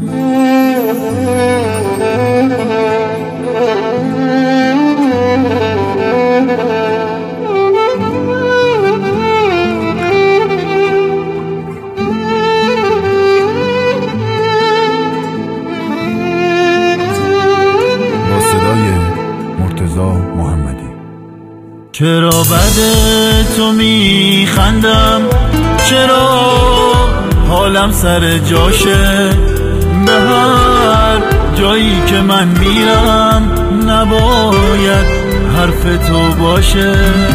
چرا بعد تو میخندم، چرا حالم سر جاشه، به هر جایی که من میرم نباید حرف تو باشه.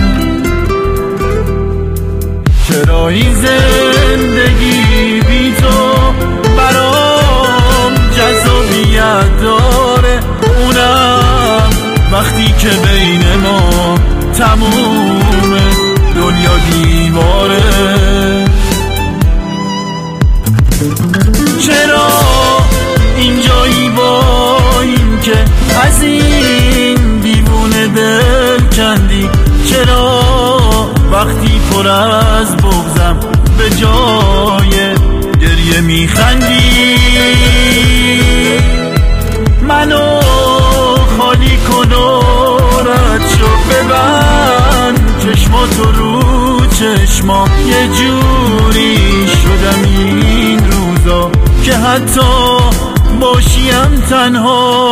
چرا این زندگی بی تو برام جذابیت داره، اونم وقتی که بین ما تموم دنیا دیواره. چرا اینجایی با این که از این دیوونه دل کندی، چرا وقتی پر از بغضم به جای گریه میخندی؟ منو خالی کن و رد شو، ببند چشماتو رو چشمام، یه جوری شدم این روزا که حتی باشیم تنها.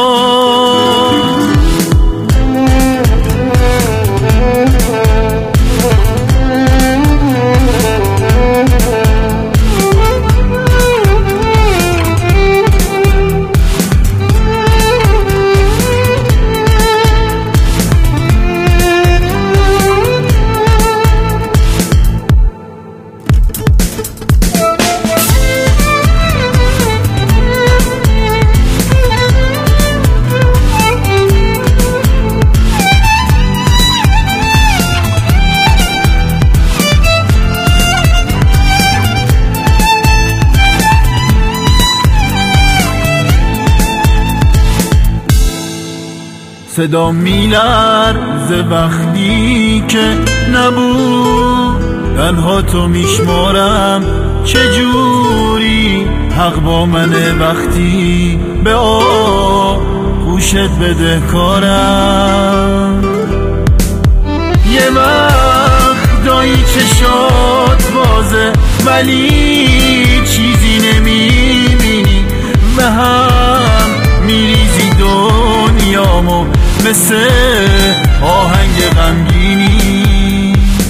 صدا میلرزه وقتی که نبود، تنها تو میشمارم، چجوری حق با منه وقتی به آغوشت بدهکارم. یه وقتایی چشات بازه ولی چیزی نمیبینی، به هم میریزی دنیامو مثل آهنگ غمگینی.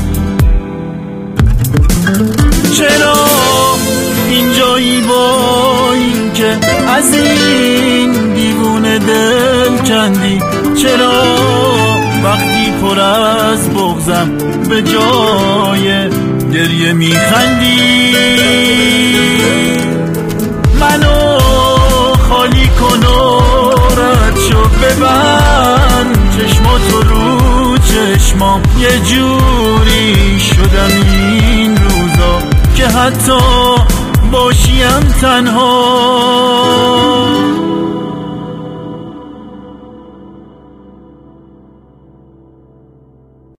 چرا اینجایی با این که از این دیوونه دل کندی، چرا وقتی پر از بغضم به جای گریه میخندی؟ منو خالی کن و رد شو، ببند چشماتو رو چشمام، یه جوری شدم این روزا که حتی باشیم تنها.